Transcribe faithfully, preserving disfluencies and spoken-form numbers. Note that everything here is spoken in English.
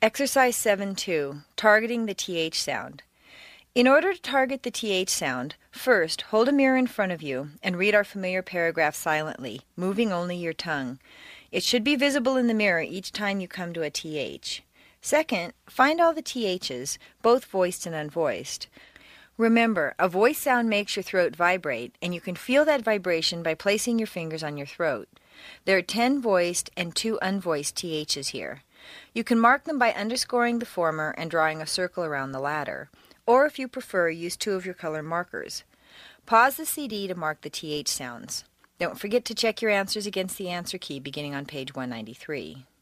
Exercise seven two, Targeting the T H sound. In order to target the T H sound, first hold a mirror in front of you and read our familiar paragraph silently, moving only your tongue. It should be visible in the mirror each time you come to a T H. Second, find all the T H's, both voiced and unvoiced. Remember, a voice sound makes your throat vibrate, and you can feel that vibration by placing your fingers on your throat. There are ten voiced and two unvoiced T H's here. You can mark them by underscoring the former and drawing a circle around the latter, or if you prefer, use two of your color markers. Pause the C D to mark the T H sounds. Don't forget to check your answers against the answer key beginning on page one ninety-three.